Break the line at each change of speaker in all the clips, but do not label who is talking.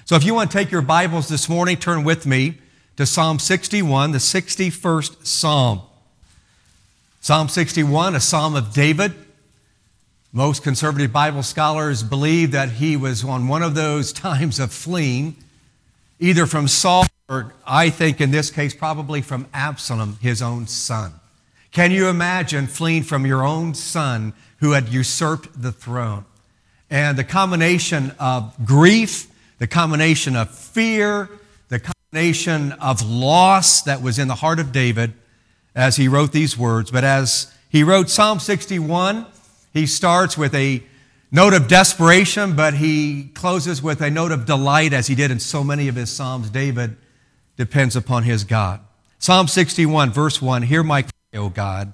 So if you want to take your Bibles this morning, turn with me to Psalm 61, the 61st Psalm. Psalm 61, a Psalm of David. Most conservative Bible scholars believe that he was on one of those times of fleeing, either from Saul or, I think in this case, probably from Absalom, his own son. Can you imagine fleeing from your own son who had usurped the throne? And the combination of grief, the combination of fear, the combination of loss that was in the heart of David as he wrote these words. But as he wrote Psalm 61, he starts with a note of desperation, but he closes with a note of delight, as he did in so many of his Psalms. David depends upon his God. Psalm 61, verse 1, hear my cry, O God.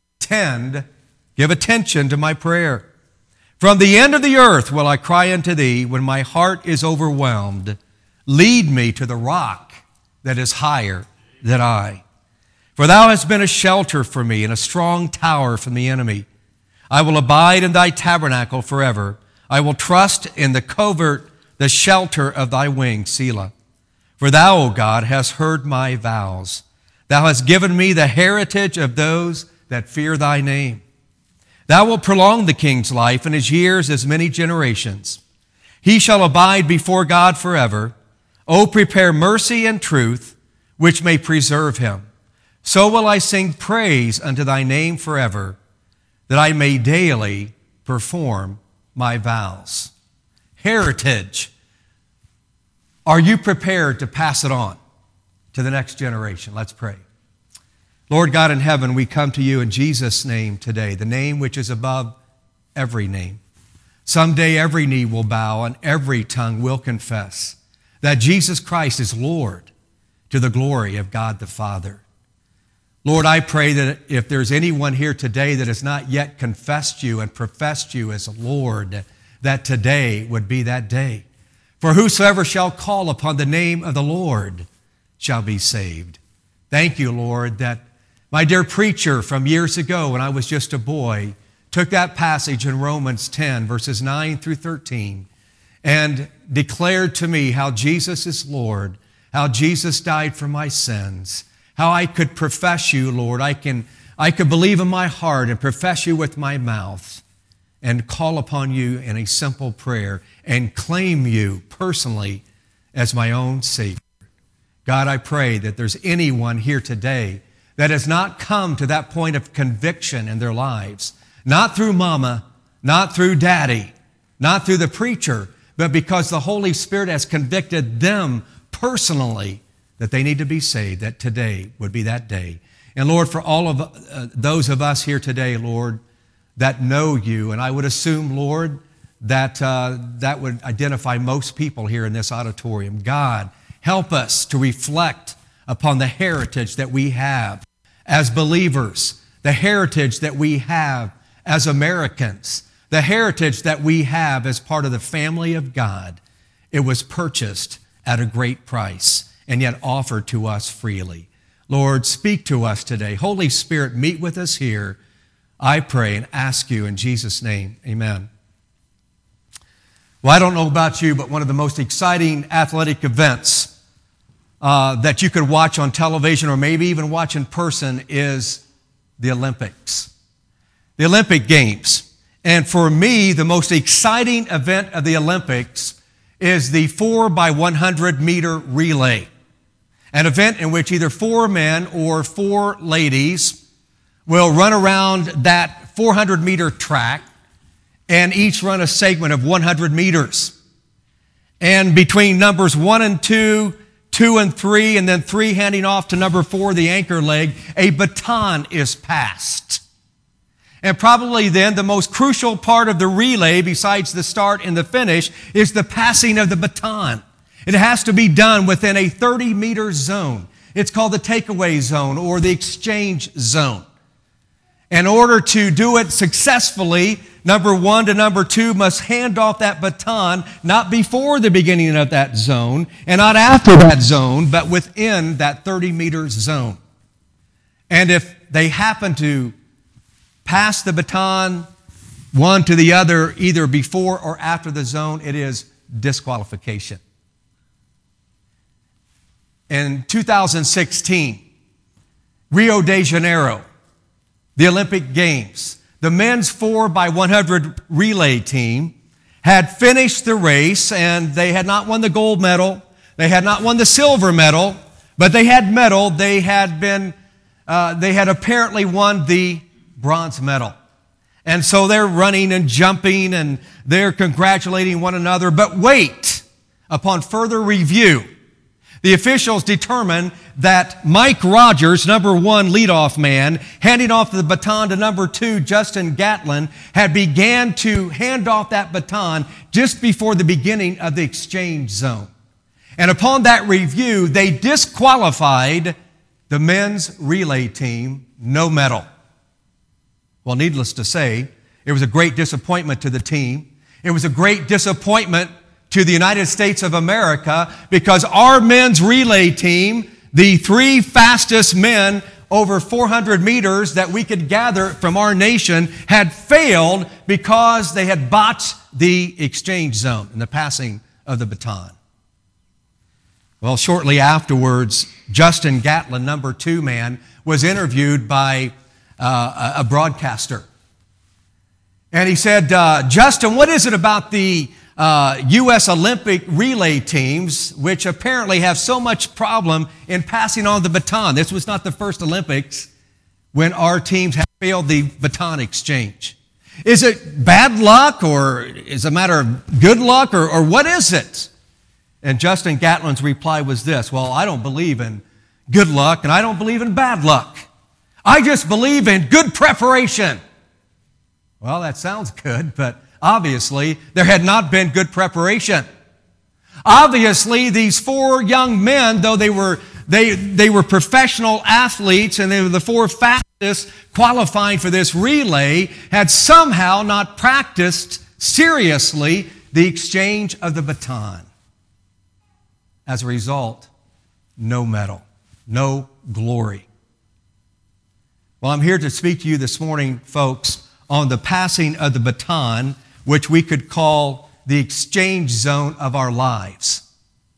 Give attention to my prayer. From the end of the earth will I cry unto thee when my heart is overwhelmed. Lead me to the rock that is higher than I. For thou hast been a shelter for me and a strong tower from the enemy. I will abide in thy tabernacle forever. I will trust in the covert, the shelter of thy wings, Selah. For thou, O God, hast heard my vows. Thou hast given me the heritage of those that fear thy name. Thou wilt prolong the king's life, and his years as many generations. He shall abide before God forever. O prepare mercy and truth, which may preserve him. So will I sing praise unto thy name forever, that I may daily perform my vows. Heritage. Are you prepared to pass it on to the next generation? Let's pray. Lord God in heaven, we come to you in Jesus' name today, the name which is above every name. Someday every knee will bow and every tongue will confess that Jesus Christ is Lord, to the glory of God the Father. Lord, I pray that if there's anyone here today that has not yet confessed you and professed you as Lord, that today would be that day. For whosoever shall call upon the name of the Lord shall be saved. Thank you, Lord, that my dear preacher from years ago when I was just a boy took that passage in Romans 10, verses 9 through 13, and declared to me how Jesus is Lord, how Jesus died for my sins, how I could profess you, Lord. I could believe in my heart and profess you with my mouth and call upon you in a simple prayer and claim you personally as my own Savior. God, I pray that there's anyone here today that has not come to that point of conviction in their lives, not through mama, not through daddy, not through the preacher, but because the Holy Spirit has convicted them personally that they need to be saved, that today would be that day. And Lord, for all of those of us here today, Lord, that know you, and I would assume, Lord, that that would identify most people here in this auditorium. God, help us to reflect upon the heritage that we have as believers, the heritage that we have as Americans, the heritage that we have as part of the family of God. It was purchased at a great price and yet offered to us freely. Lord, speak to us today. Holy Spirit, meet with us here. I pray and ask you in Jesus' name, amen. Well, I don't know about you, but one of the most exciting athletic events that you could watch on television or maybe even watch in person is the Olympics. The Olympic Games. And for me, the most exciting event of the Olympics is the 4x100 meter relay. An event in which either 4 men or 4 ladies will run around that 400 meter track and each run a segment of 100 meters. And between numbers 1 and 2, 2 and 3, and then 3 handing off to number 4, the anchor leg, a baton is passed. And probably then the most crucial part of the relay, besides the start and the finish, is the passing of the baton. It has to be done within a 30-meter zone. It's called the takeaway zone or the exchange zone. In order to do it successfully, number 1 to number 2 must hand off that baton, not before the beginning of that zone, and not after that zone, but within that 30-meter zone. And if they happen to pass the baton one to the other, either before or after the zone, it is disqualification. in 2016, Rio de Janeiro, the Olympic Games, the men's 4x100 relay team had finished the race, and they had not won the gold medal. They had not won the silver medal, but they had medal. They had apparently won the bronze medal. And so they're running and jumping, and they're congratulating one another. But wait, upon further review, the officials determined that Mike Rogers, number 1 leadoff man, handing off the baton to number 2, Justin Gatlin, had began to hand off that baton just before the beginning of the exchange zone. And upon that review, they disqualified the men's relay team, no medal. Well, needless to say, it was a great disappointment to the team. It was a great disappointment to the United States of America, because our men's relay team, the 3 fastest men over 400 meters that we could gather from our nation, had failed because they had botched the exchange zone and the passing of the baton. Well, shortly afterwards, Justin Gatlin, number 2 man, was interviewed by a broadcaster. And he said, Justin, what is it about the U.S. Olympic relay teams, which apparently have so much problem in passing on the baton? This was not the first Olympics when our teams have failed the baton exchange. Is it bad luck, or is it a matter of good luck, or what is it? And Justin Gatlin's reply was this: well, I don't believe in good luck, and I don't believe in bad luck. I just believe in good preparation. Well, that sounds good, but obviously, there had not been good preparation. Obviously, these 4 young men, though they were professional athletes and they were the 4 fastest qualifying for this relay, had somehow not practiced seriously the exchange of the baton. As a result, no medal, no glory. Well, I'm here to speak to you this morning, folks, on the passing of the baton, which we could call the exchange zone of our lives.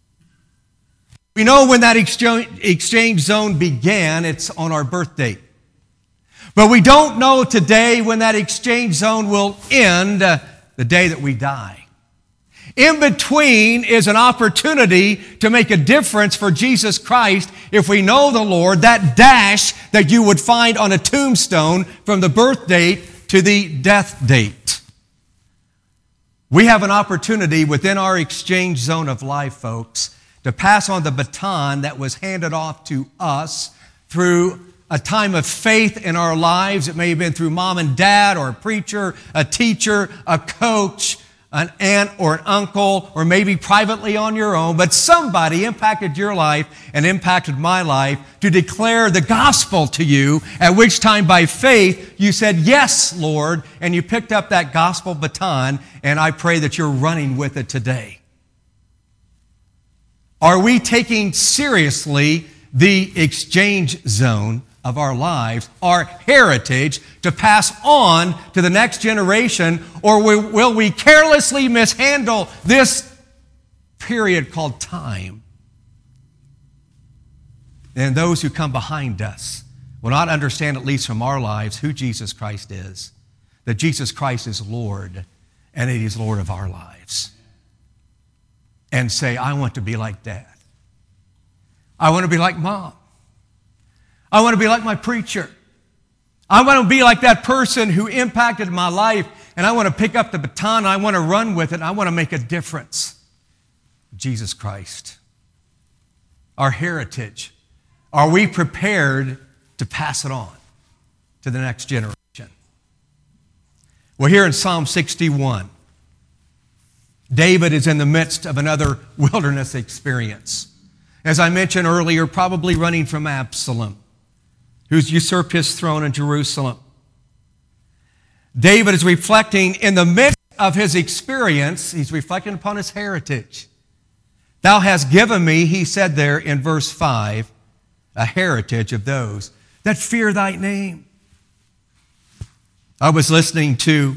We know when that exchange zone began, it's on our birthday. But we don't know today when that exchange zone will end, the day that we die. In between is an opportunity to make a difference for Jesus Christ if we know the Lord, that dash that you would find on a tombstone from the birth date to the death date. We have an opportunity within our exchange zone of life, folks, to pass on the baton that was handed off to us through a time of faith in our lives. It may have been through mom and dad, or a preacher, a teacher, a coach, an aunt or an uncle, or maybe privately on your own, but somebody impacted your life and impacted my life to declare the gospel to you, at which time by faith you said, yes, Lord, and you picked up that gospel baton, and I pray that you're running with it today. Are we taking seriously the exchange zone of our lives, our heritage, to pass on to the next generation, or will we carelessly mishandle this period called time? And those who come behind us will not understand, at least from our lives, who Jesus Christ is, that Jesus Christ is Lord, and that He is Lord of our lives. And say, I want to be like Dad. I want to be like Mom. I want to be like my preacher. I want to be like that person who impacted my life, and I want to pick up the baton, and I want to run with it, and I want to make a difference. Jesus Christ, our heritage. Are we prepared to pass it on to the next generation? Well, here in Psalm 61, David is in the midst of another wilderness experience. As I mentioned earlier, probably running from Absalom, who's usurped his throne in Jerusalem. David is reflecting in the midst of his experience, he's reflecting upon his heritage. Thou hast given me, he said there in verse 5, a heritage of those that fear thy name. I was listening to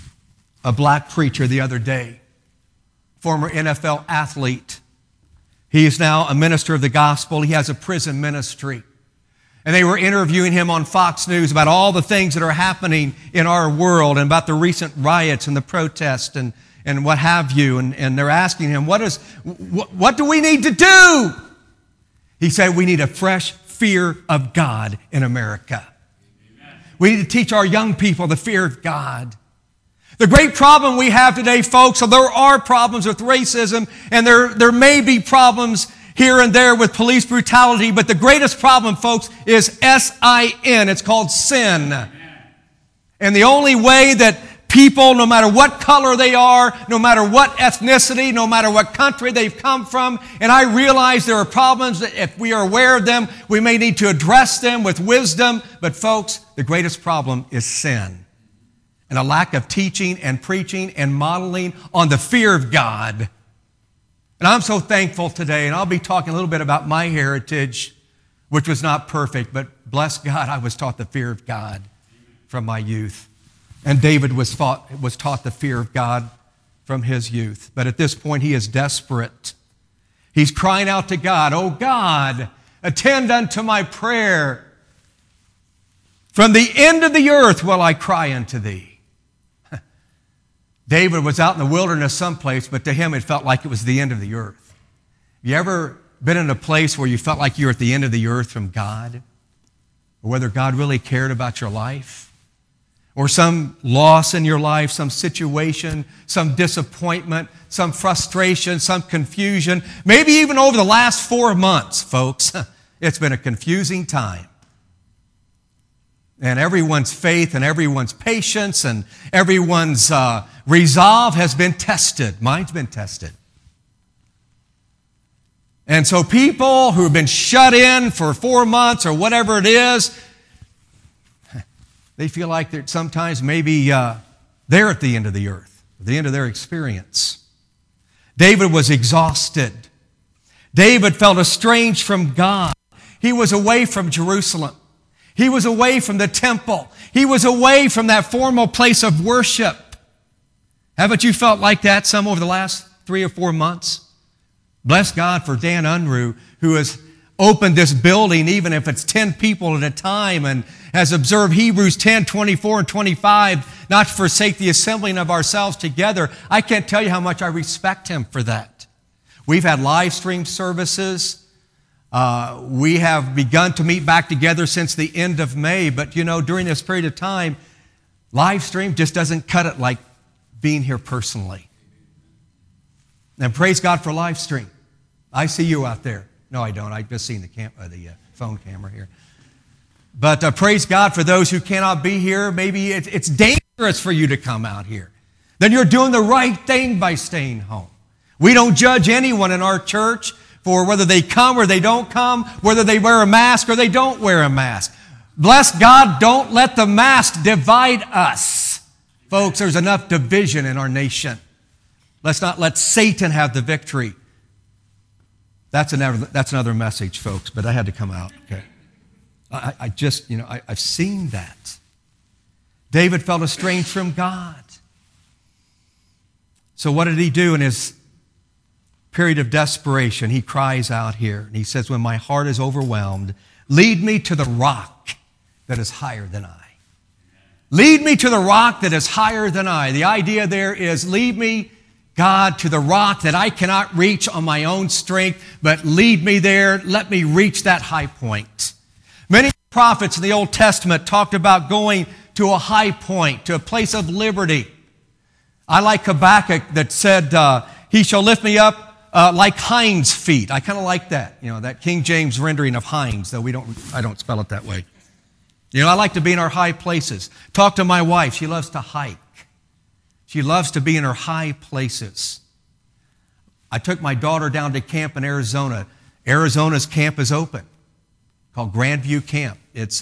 a black preacher the other day, former NFL athlete. He is now a minister of the gospel. He has a prison ministry. And they were interviewing him on Fox News about all the things that are happening in our world and about the recent riots and the protests and what have you. And they're asking him, what do we need to do? He said, we need a fresh fear of God in America. Amen. We need to teach our young people the fear of God. The great problem we have today, folks, so there are problems with racism, and there may be problems here and there with police brutality, but the greatest problem, folks, is S-I-N. It's called sin. Amen. And the only way that people, no matter what color they are, no matter what ethnicity, no matter what country they've come from, and I realize there are problems that if we are aware of them, we may need to address them with wisdom, but folks, the greatest problem is sin. And a lack of teaching and preaching and modeling on the fear of God. And I'm so thankful today, and I'll be talking a little bit about my heritage, which was not perfect, but bless God, I was taught the fear of God from my youth. And David was taught the fear of God from his youth. But at this point, he is desperate. He's crying out to God, "Oh God, attend unto my prayer. From the end of the earth will I cry unto thee." David was out in the wilderness someplace, but to him it felt like it was the end of the earth. Have you ever been in a place where you felt like you were at the end of the earth from God? Or whether God really cared about your life? Or some loss in your life, some situation, some disappointment, some frustration, some confusion. Maybe even over the last 4 months, folks, it's been a confusing time. And everyone's faith and everyone's patience and everyone's resolve has been tested. Mine's been tested. And so people who have been shut in for 4 months or whatever it is, they feel like they're sometimes maybe they're at the end of the earth, the end of their experience. David was exhausted. David felt estranged from God. He was away from Jerusalem. He was away from the temple. He was away from that formal place of worship. Haven't you felt like that some over the last 3 or 4 months? Bless God for Dan Unruh, who has opened this building, even if it's 10 people at a time, and has observed Hebrews 10, 24 and 25, not to forsake the assembling of ourselves together. I can't tell you how much I respect him for that. We've had live stream services. We have begun to meet back together since the end of May, but during this period of time, live stream just doesn't cut it like being here personally. And praise God for live stream. I see you out there. No, I don't. I've just seen the phone camera here. But praise God for those who cannot be here. Maybe it's dangerous for you to come out here. Then you're doing the right thing by staying home. We don't judge anyone in our church for whether they come or they don't come, whether they wear a mask or they don't wear a mask. Bless God, don't let the mask divide us. Folks, there's enough division in our nation. Let's not let Satan have the victory. That's another message, folks, but I had to come out. Okay. I've seen that. David felt estranged from God. So what did he do in his period of desperation? He cries out here, and he says, when my heart is overwhelmed, lead me to the rock that is higher than I. Lead me to the rock that is higher than I. The idea there is lead me, God, to the rock that I cannot reach on my own strength, but lead me there. Let me reach that high point. Many prophets in the Old Testament talked about going to a high point, to a place of liberty. I like Habakkuk that said, he shall lift me up like hinds' feet. I kind of like that, that King James rendering of hinds, though I don't spell it that way. I like to be in our high places. Talk to my wife. She loves to hike. She loves to be in her high places. I took my daughter down to camp in Arizona. Arizona's camp is open, called Grandview Camp. It's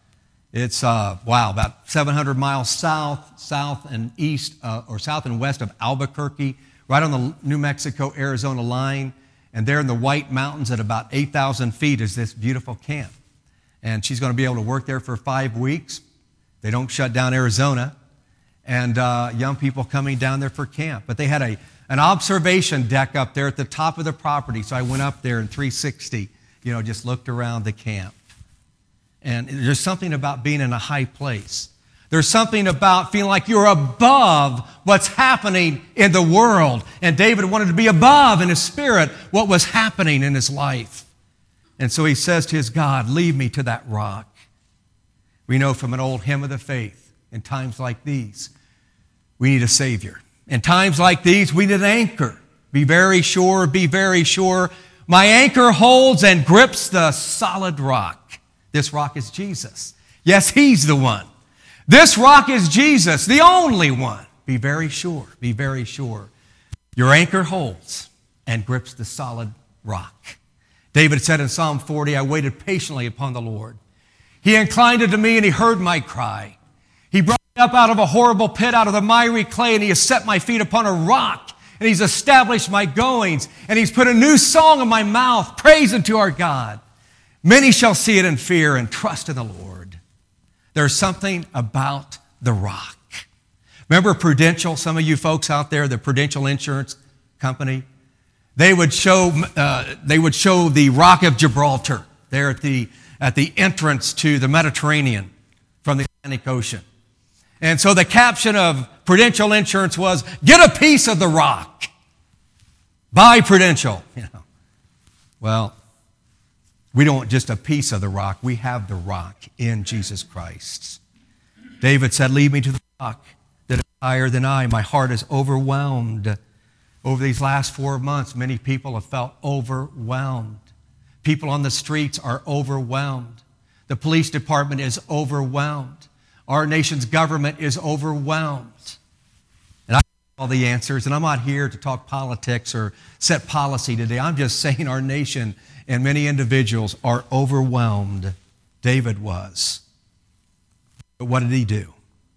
about 700 miles south and east, or south and west of Albuquerque, right on the New Mexico-Arizona line. And there in the White Mountains at about 8,000 feet is this beautiful camp. And she's going to be able to work there for 5 weeks. They don't shut down Arizona. And young people coming down there for camp. But they had an observation deck up there at the top of the property. So I went up there in 360, just looked around the camp. And there's something about being in a high place. There's something about feeling like you're above what's happening in the world. And David wanted to be above in his spirit what was happening in his life. And so he says to his God, lead me to that rock. We know from an old hymn of the faith, in times like these, we need a Savior. In times like these, we need an anchor. Be very sure, be very sure. My anchor holds and grips the solid rock. This rock is Jesus. Yes, He's the one. This rock is Jesus, the only one. Be very sure, be very sure. Your anchor holds and grips the solid rock. David said in Psalm 40, I waited patiently upon the Lord. He inclined unto me and He heard my cry. He brought me up out of a horrible pit, out of the miry clay, and He has set my feet upon a rock, and He's established my goings, and He's put a new song in my mouth, praise unto our God. Many shall see it and fear and trust in the Lord. There's something about the rock. Remember Prudential, some of you folks out there, the Prudential Insurance Company? They would show the Rock of Gibraltar there at the entrance to the Mediterranean from the Atlantic Ocean. And so the caption of Prudential Insurance was, get a piece of the rock. Buy Prudential. Well, we don't want just a piece of the rock. We have the rock in Jesus Christ. David said, lead me to the rock that is higher than I. My heart is overwhelmed. Over these last 4 months, many people have felt overwhelmed. People on the streets are overwhelmed. The police department is overwhelmed. Our nation's government is overwhelmed. And I have all the answers, and I'm not here to talk politics or set policy today. I'm just saying our nation and many individuals are overwhelmed. David was. But what did he do?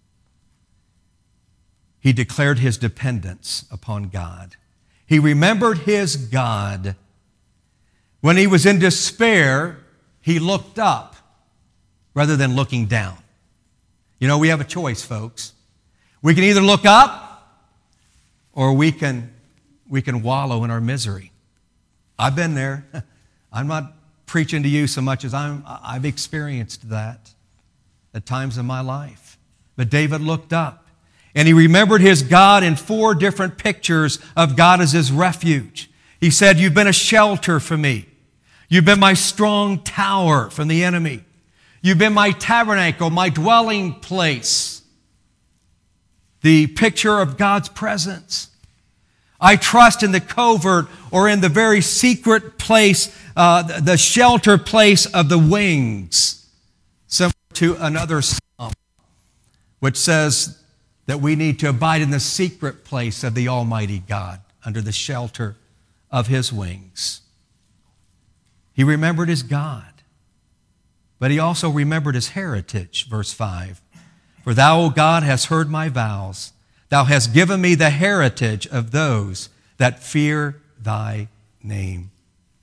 He declared his dependence upon God. He remembered his God. When he was in despair, he looked up rather than looking down. We have a choice, folks. We can either look up or we can wallow in our misery. I've been there. I'm not preaching to you so much as I've experienced that at times in my life. But David looked up, and he remembered his God in 4 different pictures of God as his refuge. He said, you've been a shelter for me. You've been my strong tower from the enemy. You've been my tabernacle, my dwelling place. The picture of God's presence. I trust in the covert or in the very secret place, the shelter place of the wings. Similar to another psalm, which says that we need to abide in the secret place of the Almighty God, under the shelter of His wings. He remembered his God, but he also remembered his heritage, verse 5. For thou, O God, hast heard my vows. Thou hast given me the heritage of those that fear thy name.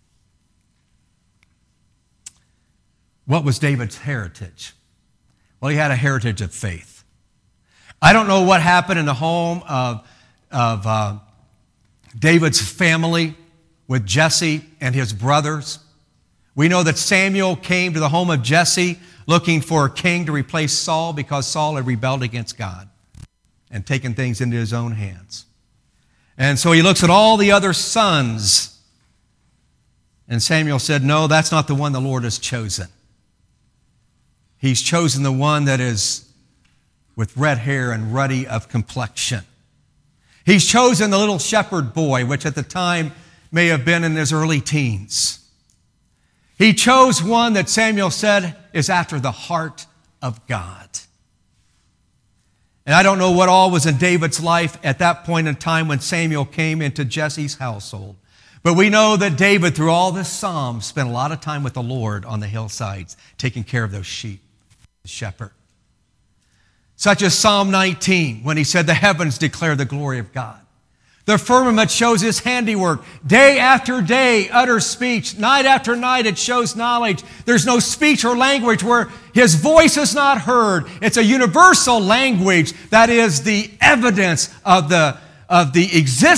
What was David's heritage? Well, he had a heritage of faith. I don't know what happened in the home of David's family with Jesse and his brothers. We know that Samuel came to the home of Jesse looking for a king to replace Saul because Saul had rebelled against God and taken things into his own hands. And so he looks at all the other sons, and Samuel said, no, that's not the one the Lord has chosen. He's chosen the one that is with red hair and ruddy of complexion. He's chosen the little shepherd boy, which at the time may have been in his early teens. He chose one that Samuel said is after the heart of God. And I don't know what all was in David's life at that point in time when Samuel came into Jesse's household. But we know that David, through all this psalm, spent a lot of time with the Lord on the hillsides, taking care of those sheep, the shepherd. Such as Psalm 19, when he said, the heavens declare the glory of God. The firmament shows His handiwork. Day after day utters speech. Night after night it shows knowledge. There's no speech or language where His voice is not heard. It's a universal language that is the evidence of the existence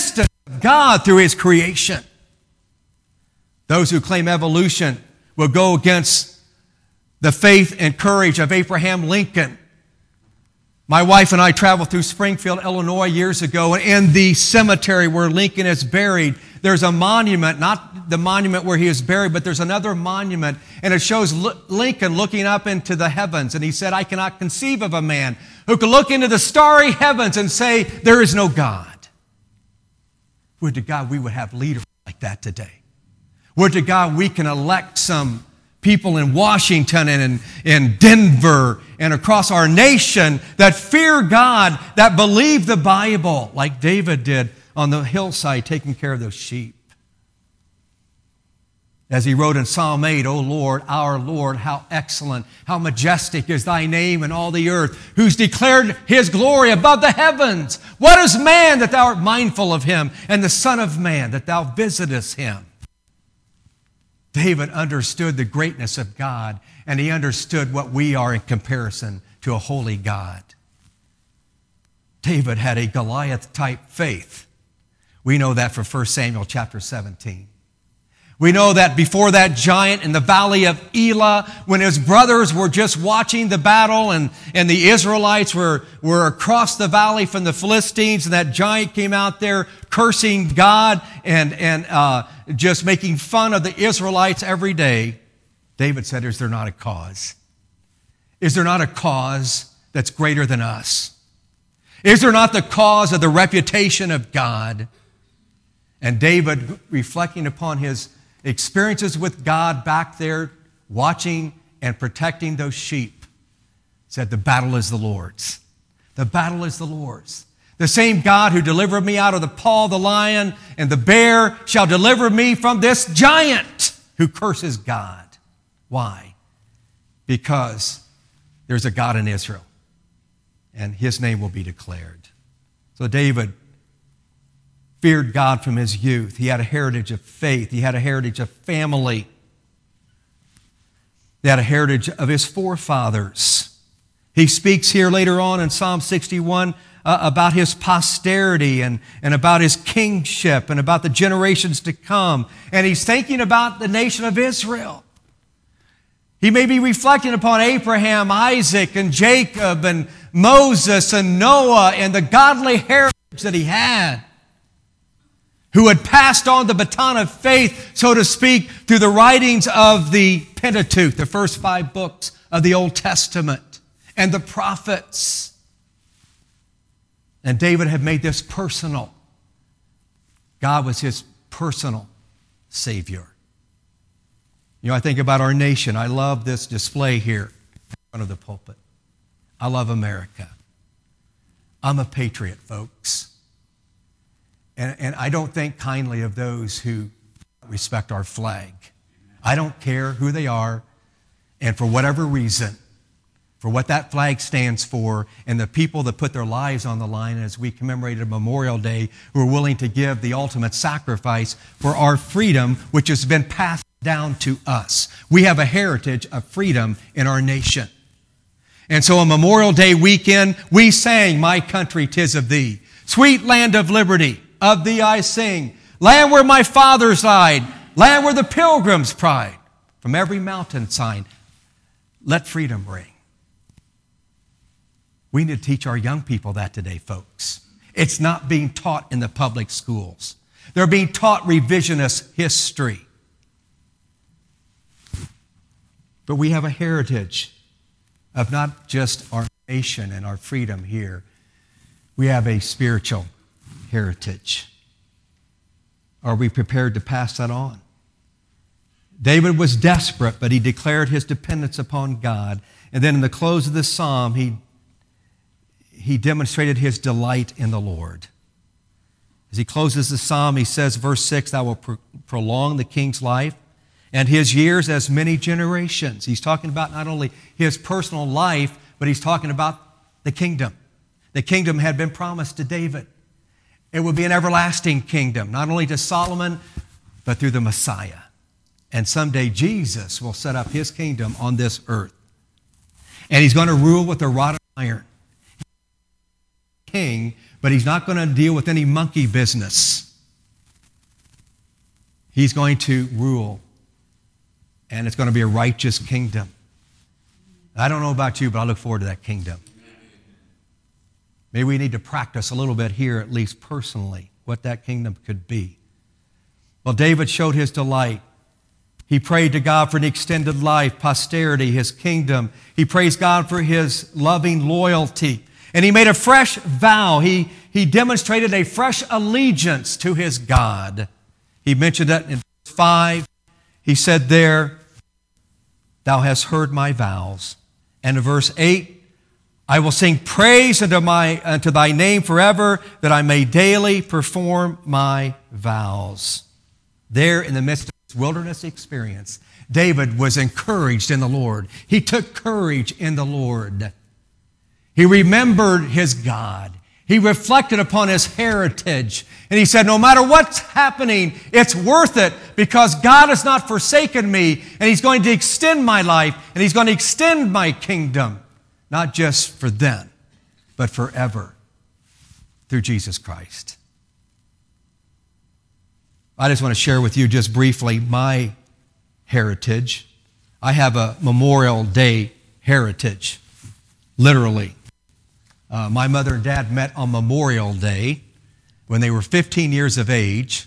God through his creation. Those who claim evolution will go against the faith and courage of Abraham Lincoln. My wife and I traveled through Springfield, Illinois years ago, and in the cemetery where Lincoln is buried, there's a monument, not the monument where he is buried, but there's another monument, and it shows Lincoln looking up into the heavens, and he said, I cannot conceive of a man who could look into the starry heavens and say, there is no God. Would to God we would have leaders like that today. Would to God we can elect some people in Washington and in Denver and across our nation that fear God, that believe the Bible, like David did on the hillside taking care of those sheep. As he wrote in Psalm 8, O Lord, our Lord, how excellent, how majestic is thy name in all the earth, who's declared his glory above the heavens. What is man that thou art mindful of him, and the Son of Man that thou visitest him? David understood the greatness of God, and he understood what we are in comparison to a holy God. David had a Goliath-type faith. We know that from 1 Samuel chapter 17. We know that before that giant in the valley of Elah, when his brothers were just watching the battle and the Israelites were across the valley from the Philistines, and that giant came out there cursing God and just making fun of the Israelites every day, David said, is there not a cause? Is there not a cause that's greater than us? Is there not the cause of the reputation of God? And David, reflecting upon his experiences with God back there, watching and protecting those sheep, said, the battle is the Lord's. The battle is the Lord's. The same God who delivered me out of the paw of the lion and the bear shall deliver me from this giant who curses God. Why? Because there's a God in Israel, and his name will be declared. So David feared God from his youth. He had a heritage of faith. He had a heritage of family. He had a heritage of his forefathers. He speaks here later on in Psalm 61 about his posterity and about his kingship and about the generations to come. And he's thinking about the nation of Israel. He may be reflecting upon Abraham, Isaac, and Jacob, and Moses, and Noah, and the godly heritage that he had, who had passed on the baton of faith, so to speak, through the writings of the Pentateuch, the first 5 books of the Old Testament, and the prophets. And David had made this personal. God was his personal Savior. You know, I think about our nation. I love this display here in front of the pulpit. I love America. I'm a patriot, folks. And I don't think kindly of those who respect our flag. I don't care who they are, and for whatever reason, for what that flag stands for, and the people that put their lives on the line as we commemorated Memorial Day, who are willing to give the ultimate sacrifice for our freedom, which has been passed down to us. We have a heritage of freedom in our nation. And so on Memorial Day weekend, we sang, My Country, 'Tis of Thee. Sweet land of liberty, of thee I sing. Land where my fathers died, land where the pilgrims pride. From every mountainside, let freedom ring. We need to teach our young people that today, folks. It's not being taught in the public schools. They're being taught revisionist history. But we have a heritage of not just our nation and our freedom here. We have a spiritual heritage. Are we prepared to pass that on? David was desperate, but he declared his dependence upon God. And then in the close of the psalm, he demonstrated his delight in the Lord. As he closes the psalm, he says, verse 6, Thou wilt prolong the king's life and his years as many generations. He's talking about not only his personal life, but he's talking about the kingdom. The kingdom had been promised to David. It would be an everlasting kingdom, not only to Solomon, but through the Messiah. And someday Jesus will set up his kingdom on this earth. And he's going to rule with a rod of iron. He's king, but he's not going to deal with any monkey business. He's going to rule, and it's going to be a righteous kingdom. I don't know about you, but I look forward to that kingdom. Maybe we need to practice a little bit here, at least personally, what that kingdom could be. Well, David showed his delight. He prayed to God for an extended life, posterity, his kingdom. He praised God for his loving loyalty. And he made a fresh vow. He demonstrated a fresh allegiance to his God. He mentioned that in verse 5. He said there, "Thou hast heard my vows." And in verse 8, "I will sing praise unto thy name forever, that I may daily perform my vows." There in the midst of his wilderness experience, David was encouraged in the Lord. He took courage in the Lord. He remembered his God. He reflected upon his heritage. And he said, no matter what's happening, it's worth it because God has not forsaken me, and he's going to extend my life, and he's going to extend my kingdom, not just for then, but forever through Jesus Christ. I just want to share with you just briefly my heritage. I have a Memorial Day heritage, literally. My mother and dad met on Memorial Day when they were 15 years of age,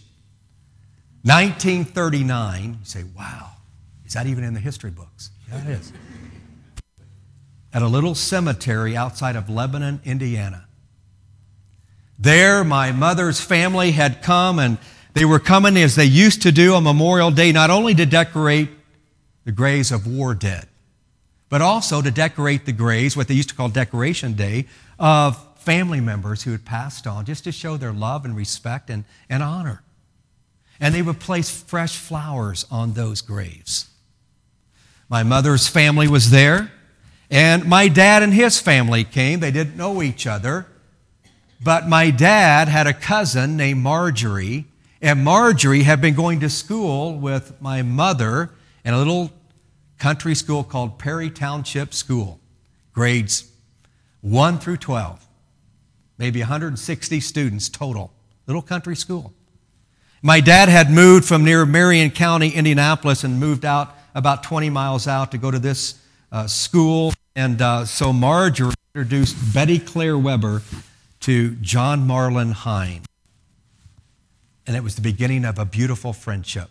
1939. You say, wow, is that even in the history books? Yeah, it is. At a little cemetery outside of Lebanon, Indiana. There, my mother's family had come, and they were coming as they used to do on Memorial Day, not only to decorate the graves of war dead, but also to decorate the graves, what they used to call Decoration Day, of family members who had passed on, just to show their love and respect and honor. And they would place fresh flowers on those graves. My mother's family was there, and my dad and his family came. They didn't know each other, but my dad had a cousin named Marjorie, and Marjorie had been going to school with my mother in a little country school called Perry Township School, grades 1 through 12, maybe 160 students total, little country school. My dad had moved from near Marion County, Indianapolis, and moved out about 20 miles out to go to this school. And so Marjorie introduced Betty Claire Weber to John Marlon Hine. And it was the beginning of a beautiful friendship.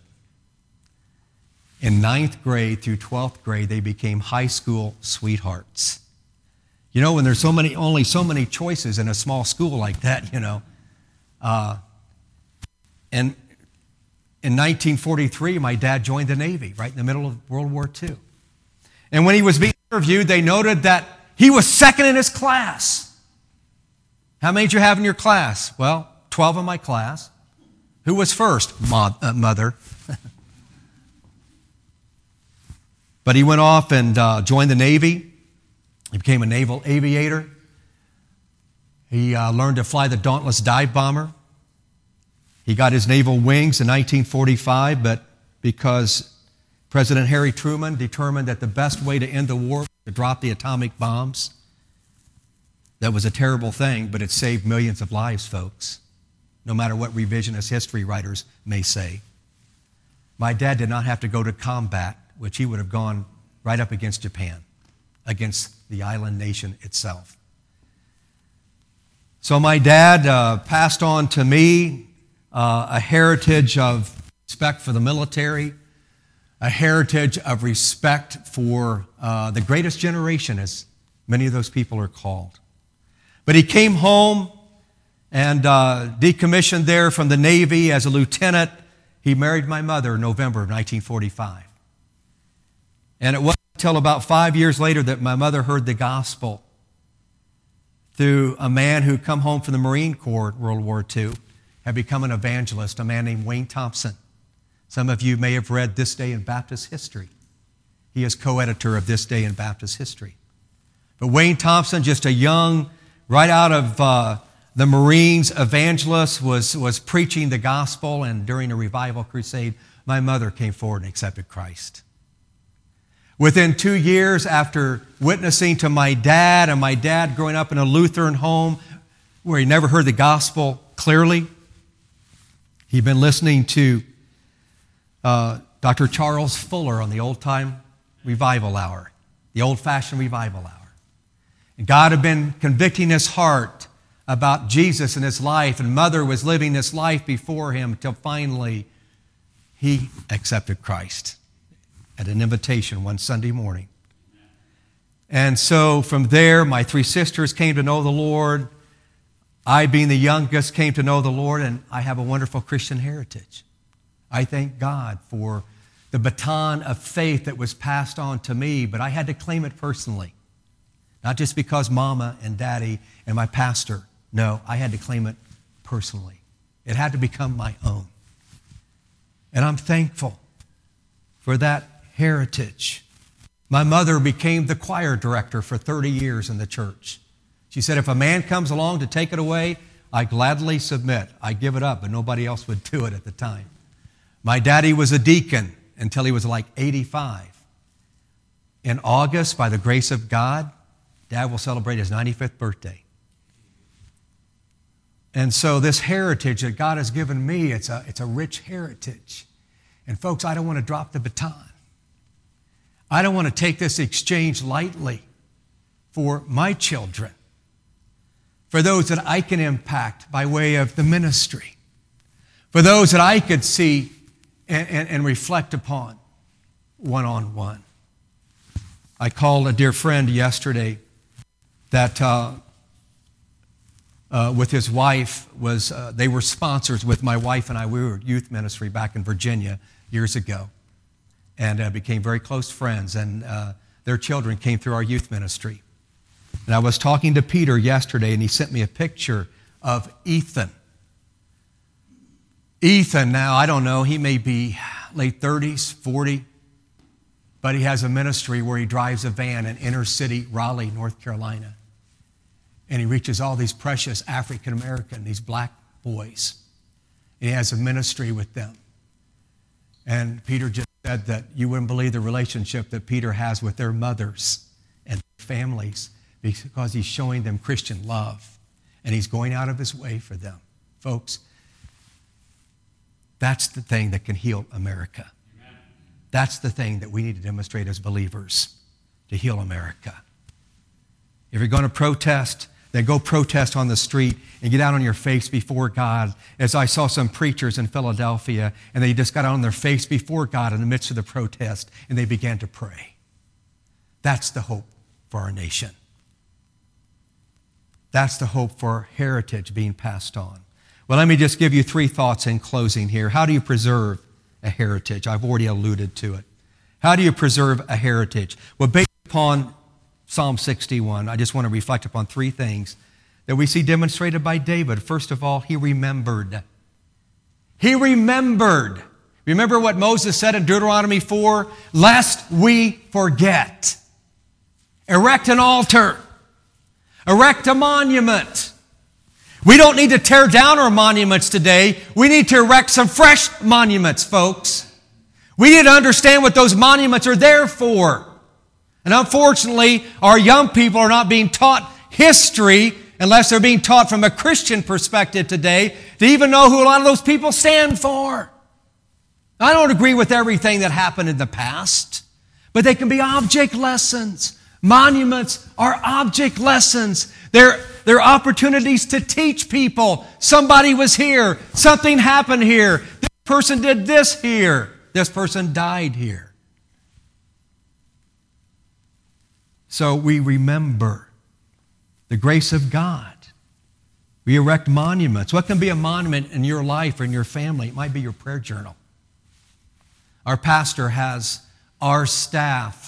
In 9th grade through 12th grade, they became high school sweethearts. You know, when there's only so many choices in a small school like that, you know. And in 1943, my dad joined the Navy, right in the middle of World War II. And when he was being interviewed, they noted that he was second in his class. How many did you have in your class? Well, 12 in my class. Who was first? Mother. But he went off and joined the Navy. He became a naval aviator. He learned to fly the Dauntless dive bomber. He got his naval wings in 1945, but because President Harry Truman determined that the best way to end the war was to drop the atomic bombs, that was a terrible thing, but it saved millions of lives, folks, no matter what revisionist history writers may say. My dad did not have to go to combat, which he would have gone right up against Japan, against the island nation itself. So my dad passed on to me a heritage of respect for the military, a heritage of respect for the greatest generation, as many of those people are called. But he came home and decommissioned there from the Navy as a lieutenant. He married my mother in November of 1945. And it wasn't until about 5 years later that my mother heard the gospel through a man who come home from the Marine Corps in World War II, had become an evangelist, a man named Wayne Thompson. Some of you may have read This Day in Baptist History. He is co-editor of This Day in Baptist History. But Wayne Thompson, just a young, right out of the Marines evangelist, was preaching the gospel, and during a revival crusade, my mother came forward and accepted Christ. Within 2 years after witnessing to my dad, and my dad growing up in a Lutheran home where he never heard the gospel clearly, he'd been listening to Dr. Charles Fuller on the old-time revival hour, the old-fashioned revival hour. And God had been convicting his heart about Jesus and his life, and Mother was living this life before him until finally he accepted Christ at an invitation one Sunday morning. And so from there, my three sisters came to know the Lord. I, being the youngest, came to know the Lord, and I have a wonderful Christian heritage. I thank God for the baton of faith that was passed on to me, but I had to claim it personally. Not just because Mama and Daddy and my pastor. No, I had to claim it personally. It had to become my own. And I'm thankful for that heritage. My mother became the choir director for 30 years in the church. She said, if a man comes along to take it away, I gladly submit. I give it up, but nobody else would do it at the time. My daddy was a deacon until he was like 85. In August, by the grace of God, Dad will celebrate his 95th birthday. And so this heritage that God has given me, it's a rich heritage. And folks, I don't want to drop the baton. I don't want to take this exchange lightly for my children, for those that I can impact by way of the ministry, for those that I could see and reflect upon one-on-one. I called a dear friend yesterday that with his wife they were sponsors with my wife and I. We were youth ministry back in Virginia years ago, and became very close friends, and their children came through our youth ministry. And I was talking to Peter yesterday, and he sent me a picture of Ethan. Ethan, now, I don't know, he may be late 30s, 40, but he has a ministry where he drives a van in inner city Raleigh, North Carolina. And he reaches all these precious African American, these black boys. And he has a ministry with them. And Peter just said that you wouldn't believe the relationship that Peter has with their mothers and their families, because he's showing them Christian love. And he's going out of his way for them. Folks, that's the thing that can heal America. Amen. That's the thing that we need to demonstrate as believers to heal America. If you're going to protest, then go protest on the street and get out on your face before God. As I saw some preachers in Philadelphia, and they just got out on their face before God in the midst of the protest, and they began to pray. That's the hope for our nation. That's the hope for our heritage being passed on. Well, let me just give you three thoughts in closing here. How do you preserve a heritage? I've already alluded to it. How do you preserve a heritage? Well, based upon Psalm 61, I just want to reflect upon three things that we see demonstrated by David. First of all, he remembered. He remembered. Remember what Moses said in Deuteronomy 4? Lest we forget. Erect an altar. Erect a monument. We don't need to tear down our monuments today. We need to erect some fresh monuments, folks. We need to understand what those monuments are there for. And unfortunately, our young people are not being taught history unless they're being taught from a Christian perspective today to even know who a lot of those people stand for. I don't agree with everything that happened in the past, but they can be object lessons. Monuments are object lessons. They're opportunities to teach people. Somebody was here. Something happened here. This person did this here. This person died here. So we remember the grace of God. We erect monuments. What can be a monument in your life or in your family? It might be your prayer journal. Our pastor has our staff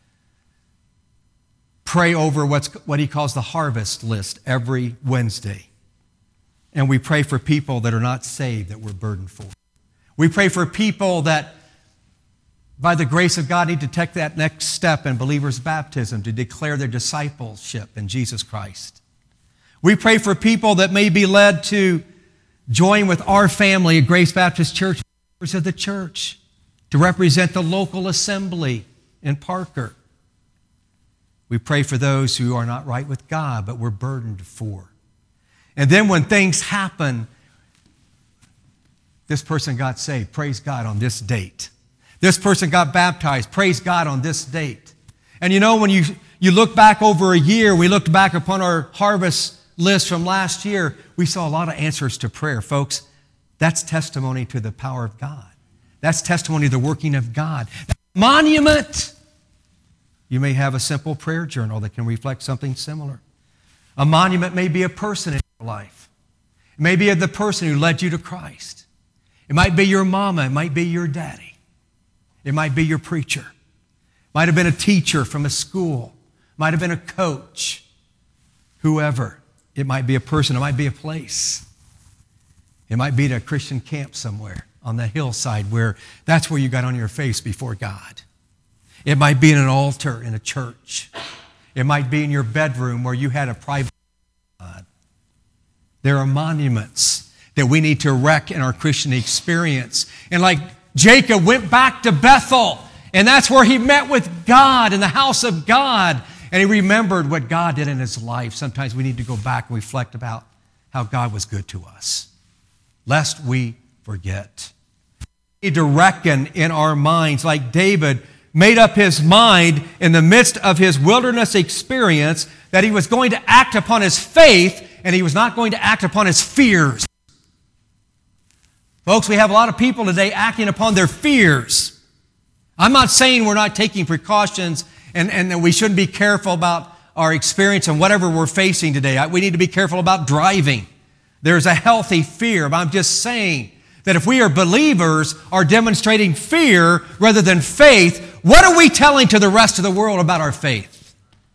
pray over what he calls the harvest list every Wednesday. And we pray for people that are not saved that we're burdened for. We pray for people that, by the grace of God, need to take that next step in believers' baptism to declare their discipleship in Jesus Christ. We pray for people that may be led to join with our family at Grace Baptist Church, members of the church, to represent the local assembly in Parker. We pray for those who are not right with God, but we're burdened for. And then when things happen, This person got saved. Praise God on this date. This person got baptized. Praise God on this date. And you know, when you look back over a year, we looked back upon our harvest list from last year, we saw a lot of answers to prayer. Folks, that's testimony to the power of God. That's testimony to the working of God. Monument. You may have a simple prayer journal that can reflect something similar. A monument may be a person in your life. It may be the person who led you to Christ. It might be your mama. It might be your daddy. It might be your preacher. It might have been a teacher from a school. It might have been a coach. Whoever. It might be a person. It might be a place. It might be at a Christian camp somewhere on the hillside where that's where you got on your face before God. It might be in an altar in a church. It might be in your bedroom where you had a private God. There are monuments that we need to erect in our Christian experience. And like Jacob went back to Bethel, and that's where he met with God in the house of God. And he remembered what God did in his life. Sometimes we need to go back and reflect about how God was good to us, lest we forget. We need to reckon in our minds, like David made up his mind in the midst of his wilderness experience, that he was going to act upon his faith and he was not going to act upon his fears. Folks, we have a lot of people today acting upon their fears. I'm not saying we're not taking precautions and that we shouldn't be careful about our experience and whatever we're facing today. We need to be careful about driving. There's a healthy fear, but I'm just saying that if we are believers, are demonstrating fear rather than faith, what are we telling to the rest of the world about our faith?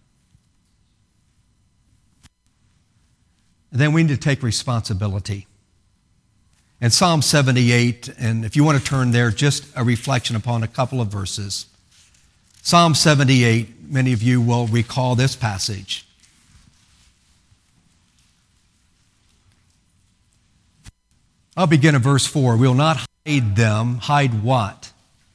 And then we need to take responsibility. And Psalm 78, and if you want to turn there, just a reflection upon a couple of verses. Psalm 78, many of you will recall this passage. I'll begin at verse 4. We will not hide them. Hide what?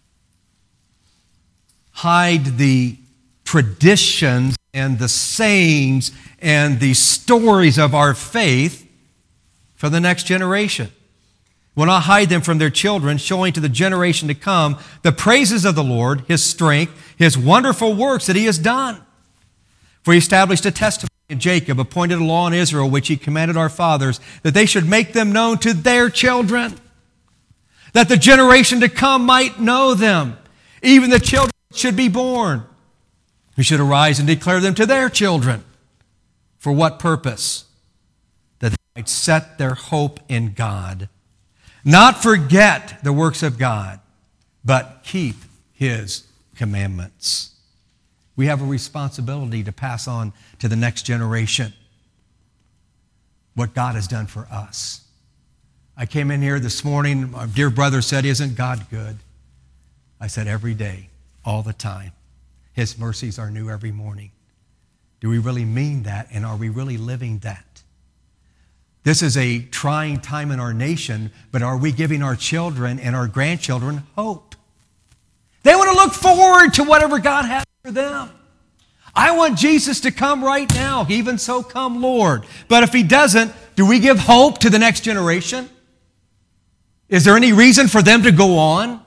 Hide the traditions and the sayings and the stories of our faith for the next generation. Will not hide them from their children, showing to the generation to come the praises of the Lord, His strength, His wonderful works that He has done. For He established a testimony in Jacob, appointed a law in Israel, which He commanded our fathers, that they should make them known to their children, that the generation to come might know them. Even the children should be born, who should arise and declare them to their children. For what purpose? That they might set their hope in God. Not forget the works of God, but keep His commandments. We have a responsibility to pass on to the next generation what God has done for us. I came in here this morning, my dear brother said, "Isn't God good?" I said, every day, all the time. His mercies are new every morning. Do we really mean that, and are we really living that? This is a trying time in our nation, but are we giving our children and our grandchildren hope? They want to look forward to whatever God has for them. I want Jesus to come right now. Even so, come, Lord. But if He doesn't, do we give hope to the next generation? Is there any reason for them to go on?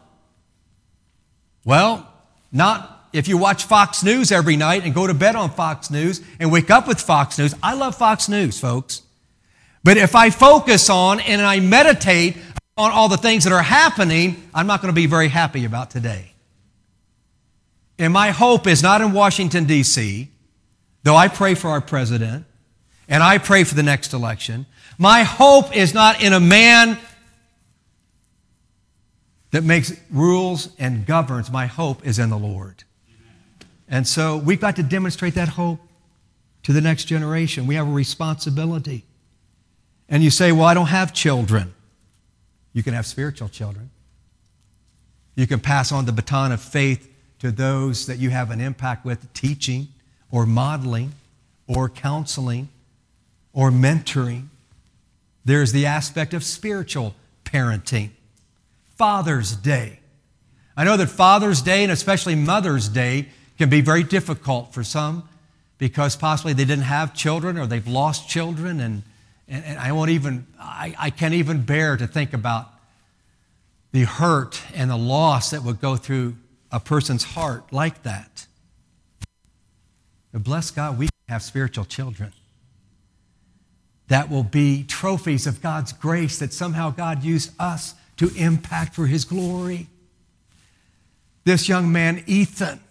Well, not if you watch Fox News every night and go to bed on Fox News and wake up with Fox News. I love Fox News, folks. But if I focus on and I meditate on all the things that are happening, I'm not going to be very happy about today. And my hope is not in Washington, D.C., though I pray for our president and I pray for the next election. My hope is not in a man that makes rules and governs. My hope is in the Lord. And so we've got to demonstrate that hope to the next generation. We have a responsibility. And you say, well, I don't have children. You can have spiritual children. You can pass on the baton of faith to those that you have an impact with, teaching or modeling or counseling or mentoring. There's the aspect of spiritual parenting. Father's Day. I know that Father's Day and especially Mother's Day can be very difficult for some because possibly they didn't have children or they've lost children, and I can't even bear to think about the hurt and the loss that would go through a person's heart like that. But bless God, we have spiritual children that will be trophies of God's grace that somehow God used us to impact for His glory. This young man, Ethan,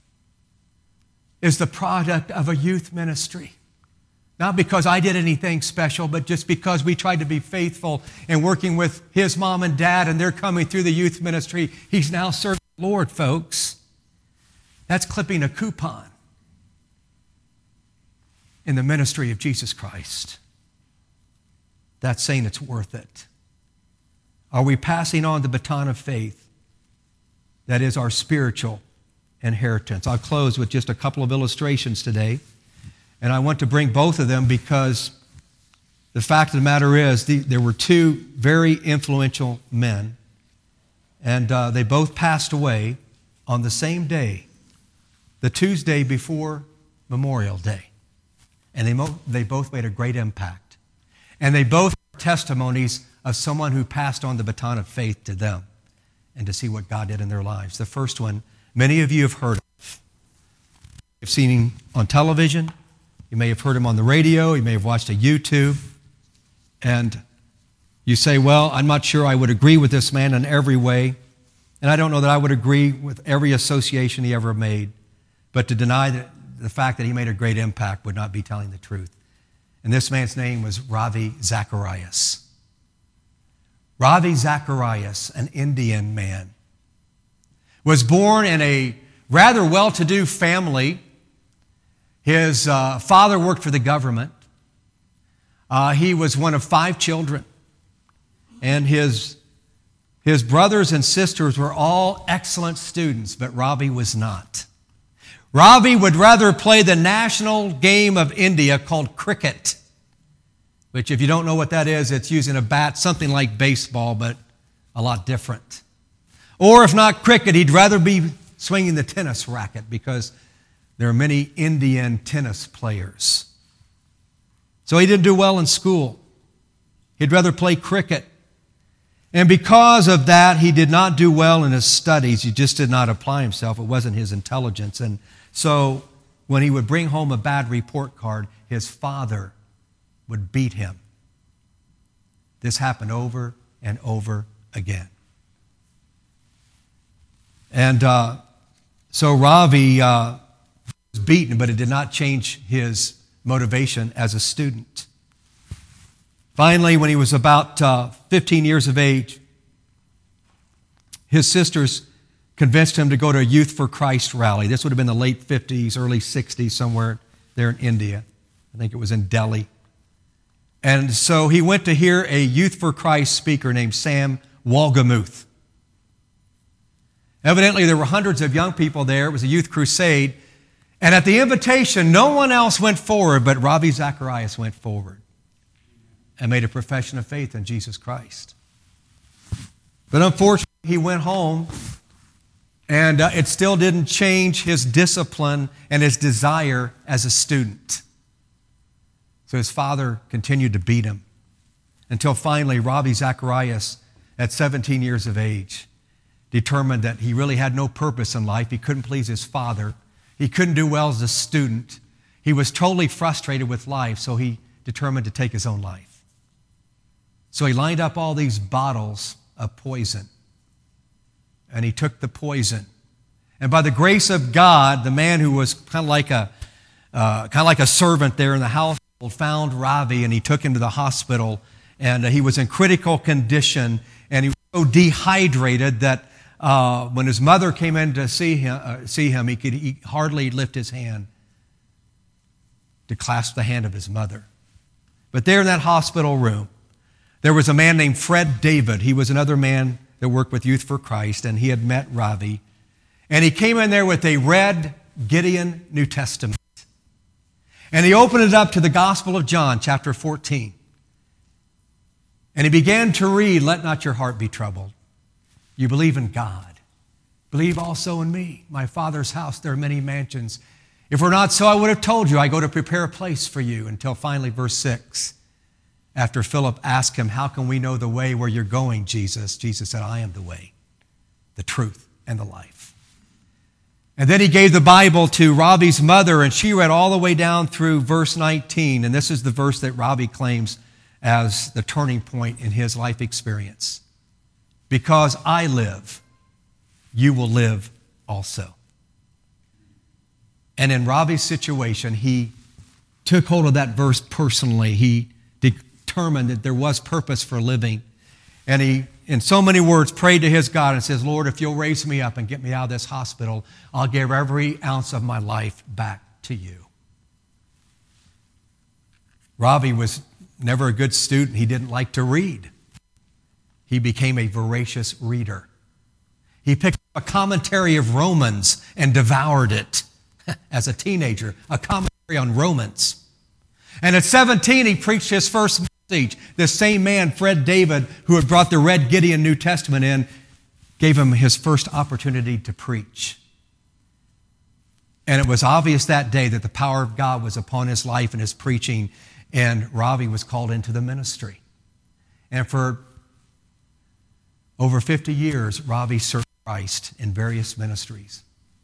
is the product of a youth ministry. Not because I did anything special, but just because we tried to be faithful in working with his mom and dad, and they're coming through the youth ministry. He's now serving the Lord, folks. That's clipping a coupon in the ministry of Jesus Christ. That's saying it's worth it. Are we passing on the baton of faith that is our spiritual inheritance? I'll close with just a couple of illustrations today. And I want to bring both of them because the fact of the matter is there were two very influential men, and they both passed away on the same day, the Tuesday before Memorial Day. And they both made a great impact. And they both are testimonies of someone who passed on the baton of faith to them and to see what God did in their lives. The first one, many of you have heard of. You've seen him on television. You may have heard him on the radio. You may have watched a YouTube. And you say, well, I'm not sure I would agree with this man in every way. And I don't know that I would agree with every association he ever made. But to deny the fact that he made a great impact would not be telling the truth. And this man's name was Ravi Zacharias. Ravi Zacharias, an Indian man, was born in a rather well-to-do family. His father worked for the government. He was one of 5 children. And his brothers and sisters were all excellent students, but Ravi was not. Ravi would rather play the national game of India called cricket, which if you don't know what that is, it's using a bat, something like baseball, but a lot different. Or if not cricket, he'd rather be swinging the tennis racket because there are many Indian tennis players. So he didn't do well in school. He'd rather play cricket. And because of that, he did not do well in his studies. He just did not apply himself. It wasn't his intelligence. And so when he would bring home a bad report card, his father would beat him. This happened over and over again. And so Ravi was beaten, but it did not change his motivation as a student. Finally, when he was about 15 years of age, his sisters convinced him to go to a Youth for Christ rally. This would have been the late 50s, early 60s, somewhere there in India. I think it was in Delhi. And so he went to hear a Youth for Christ speaker named Sam Wolgamuth. Evidently, there were hundreds of young people there. It was a youth crusade. And at the invitation, no one else went forward, but Ravi Zacharias went forward and made a profession of faith in Jesus Christ. But unfortunately, he went home, and it still didn't change his discipline and his desire as a student. So his father continued to beat him until finally Ravi Zacharias, at 17 years of age, determined that he really had no purpose in life. He couldn't please his father. He couldn't do well as a student. He was totally frustrated with life, so he determined to take his own life. So he lined up all these bottles of poison, and he took the poison. And by the grace of God, the man who was kind of like a servant there in the household found Ravi, and he took him to the hospital, and he was in critical condition, and he was so dehydrated that when his mother came in to see him, he could hardly lift his hand to clasp the hand of his mother. But there in that hospital room, there was a man named Fred David. He was another man that worked with Youth for Christ, and he had met Ravi. And he came in there with a red Gideon New Testament. And he opened it up to the Gospel of John, chapter 14. And he began to read, "Let not your heart be troubled. You believe in God. Believe also in me. My Father's house, there are many mansions. If we're not so, I would have told you, I go to prepare a place for you," until finally verse 6. after Philip asked him, how can we know the way where you're going, Jesus? Jesus said, I am the way, the truth, and the life. And then he gave the Bible to Robbie's mother, and she read all the way down through verse 19. And this is the verse that Robbie claims as the turning point in his life experience. Because I live, you will live also. And in Robbie's situation, he took hold of that verse personally. He determined that there was purpose for living. And he, in so many words, prayed to his God and says, Lord, if you'll raise me up and get me out of this hospital, I'll give every ounce of my life back to you. Robbie was never a good student. He didn't like to read. He became a voracious reader. He picked up a commentary of Romans and devoured it as a teenager, a commentary on Romans. And at 17, he preached his first message. This same man, Fred David, who had brought the Red Gideon New Testament in, gave him his first opportunity to preach. And it was obvious that day that the power of God was upon his life and his preaching, and Robbie was called into the ministry. And for over 50 years, Robbie served Christ in various ministries.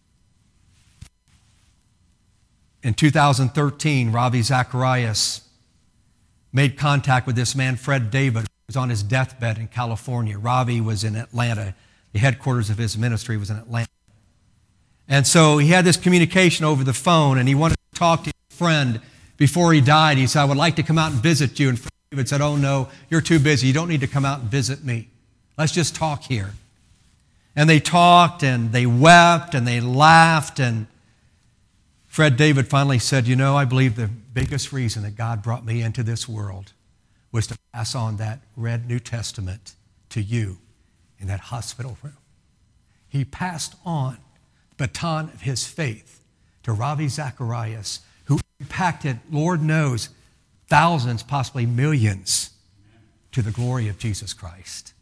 In 2013, Ravi Zacharias made contact with this man, Fred David, who was on his deathbed in California. Ravi was in Atlanta. The headquarters of his ministry was in Atlanta. And so he had this communication over the phone, and he wanted to talk to his friend before he died. He said, I would like to come out and visit you. And Fred David said, oh no, you're too busy. You don't need to come out and visit me. Let's just talk here. And they talked, and they wept, and they laughed, and Fred David finally said, you know, I believe the biggest reason that God brought me into this world was to pass on that red New Testament to you in that hospital room. He passed on the baton of his faith to Ravi Zacharias, who impacted, Lord knows, thousands, possibly millions, to the glory of Jesus Christ.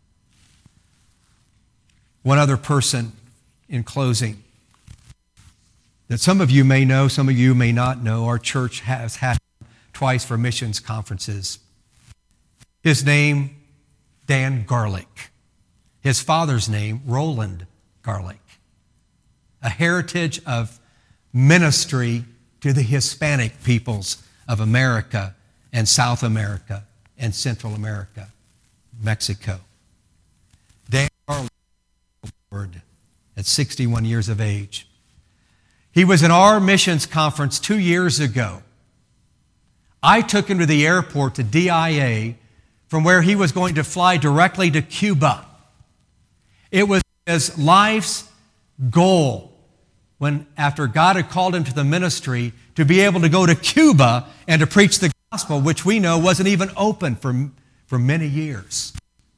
One other person in closing that some of you may know, some of you may not know. Our church has had twice for missions conferences. His name, Dan Garlick. His father's name, Roland Garlick. A heritage of ministry to the Hispanic peoples of America and South America and Central America, Mexico. Dan Garlick, at 61 years of age. He was in our missions conference 2 years ago. I took him to the airport to DIA from where he was going to fly directly to Cuba. It was his life's goal when, after God had called him to the ministry, to be able to go to Cuba and to preach the gospel, which we know wasn't even open for many years.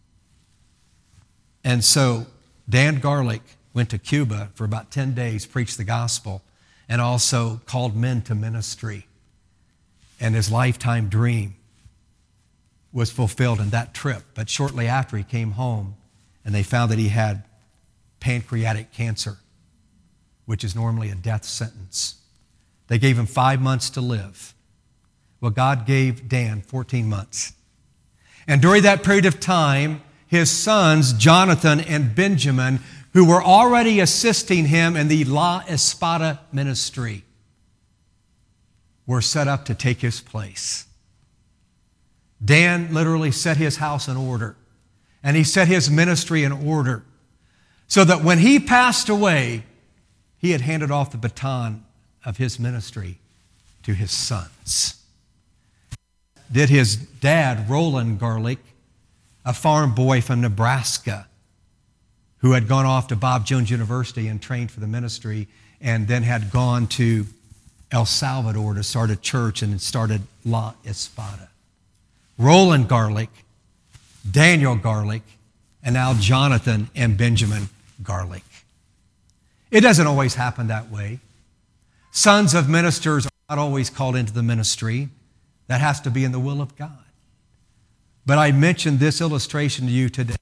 And so Dan Garlick went to Cuba for about 10 days, preached the gospel, and also called men to ministry. And his lifetime dream was fulfilled in that trip. But shortly after, he came home, and they found that he had pancreatic cancer, which is normally a death sentence. They gave him 5 months to live. Well, God gave Dan 14 months. And during that period of time, his sons, Jonathan and Benjamin, who were already assisting him in the La Espada ministry, were set up to take his place. Dan literally set his house in order, and he set his ministry in order, so that when he passed away, he had handed off the baton of his ministry to his sons. Did his dad, Roland Garlick, a farm boy from Nebraska, who had gone off to Bob Jones University and trained for the ministry, and then had gone to El Salvador to start a church and started La Espada. Roland Garlick, Daniel Garlick, and now Jonathan and Benjamin Garlick. It doesn't always happen that way. Sons of ministers are not always called into the ministry. That has to be in the will of God. But I mentioned this illustration to you today,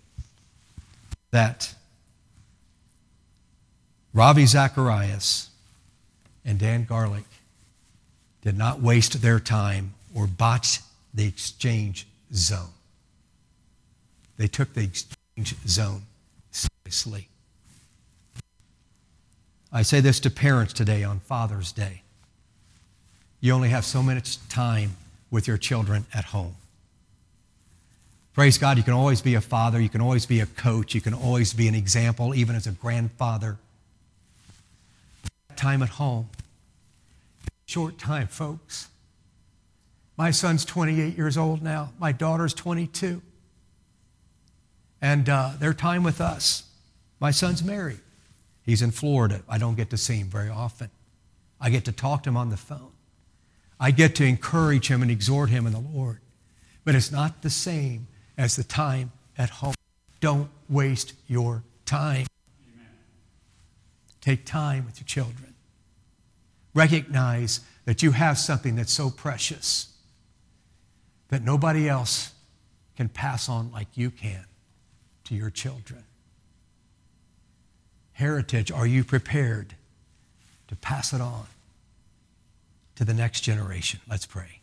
that Ravi Zacharias and Dan Garlick did not waste their time or botch the exchange zone. They took the exchange zone seriously. I say this to parents today on Father's Day. You only have so much time with your children at home. Praise God, you can always be a father, you can always be a coach, you can always be an example, even as a grandfather. Time at home. Short time, folks. My son's 28 years old now. My daughter's 22. And their time with us. My son's married. He's in Florida. I don't get to see him very often. I get to talk to him on the phone. I get to encourage him and exhort him in the Lord. But it's not the same as the time at home. Don't waste your time. Amen. Take time with your children. Recognize that you have something that's so precious that nobody else can pass on like you can to your children. Heritage, are you prepared to pass it on to the next generation? Let's pray.